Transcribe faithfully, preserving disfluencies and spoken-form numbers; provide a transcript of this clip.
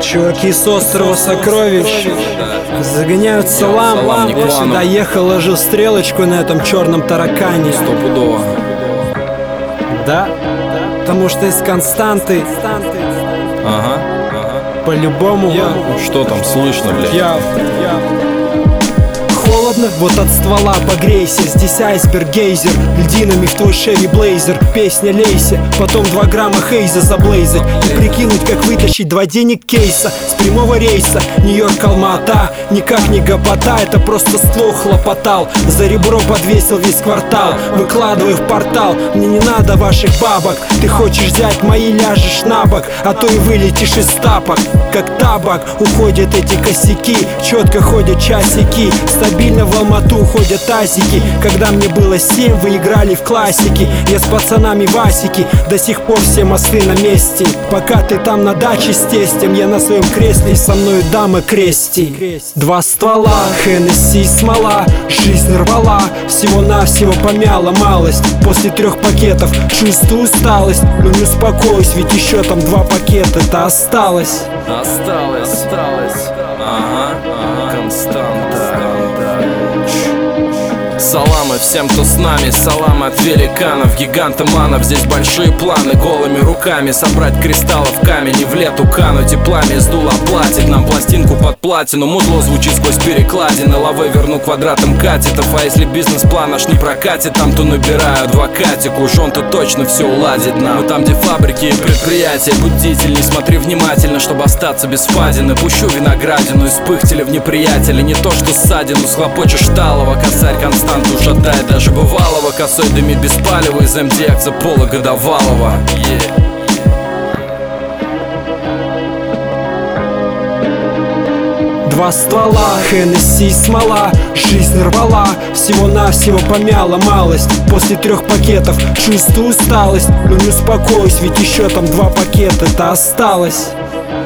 Чуваки с острова Сокровищ загоняют салам. Салам не Я клану. сюда ехал, ложил стрелочку на этом черном таракане. Стопудово. Да, потому что из константы Ага, ага. по-любому Что там слышно, блядь? я, я. Холодно, вот от ствола погрейся. Здесь айсберг, гейзер, льдинами в твой Chevy Blazer. Песня лейся, потом два грамма хейза заблейзать и прикинуть, как вытащить два денег кейса с прямого рейса. Нью-Йорк, Алма-Ата, никак не гопота, это просто ствол хлопотал. За ребро подвесил весь квартал, выкладывай в портал. Мне не надо ваших бабок, ты хочешь взять мои, ляжешь на бок, а то и вылетишь из тапок. Как табак уходят эти косяки, четко ходят часики. Стабильно в Алмату уходят тазики. Когда мне было семь, вы играли в классики. Я с пацанами Васики, до сих пор все мосты на месте. Пока ты там на даче с тестем, я на своем кресле и со мною дама крести. Два ствола, Хеннесси, смола, жизнь рвала, всего-навсего помяла малость. После трех пакетов чувствую усталость, но не успокоюсь, ведь еще там два пакета-то осталось. Осталось, осталось. Ага, ага. Константа. Саламы всем, кто с нами, саламы от великанов, гигантоманов. Здесь большие планы, голыми руками собрать кристаллы в камень и в лету кануть и пламя из дула платит нам пластинку под платину. Мудло звучит сквозь перекладины, лавой верну квадратом катетов. А если бизнес-план наш не прокатит, там то набираю адвокатику, уж он-то точно все уладит нам. Но там, где фабрики и предприятия, бдительней, смотри внимательно, чтобы остаться без впадины. Пущу виноградину из пыхтеля в неприятеля, не то что ссадину схлопочешь талого, косарь констант ушатает даже бывалого. Косой дымит без палева из эм ди акция пола годовалого. Yeah. Два ствола, Хеннесси, смола, жизнь рвала, всего-навсего помяла малость. После трех пакетов чувствую усталость, но не успокоюсь, ведь еще там два пакета-то осталось.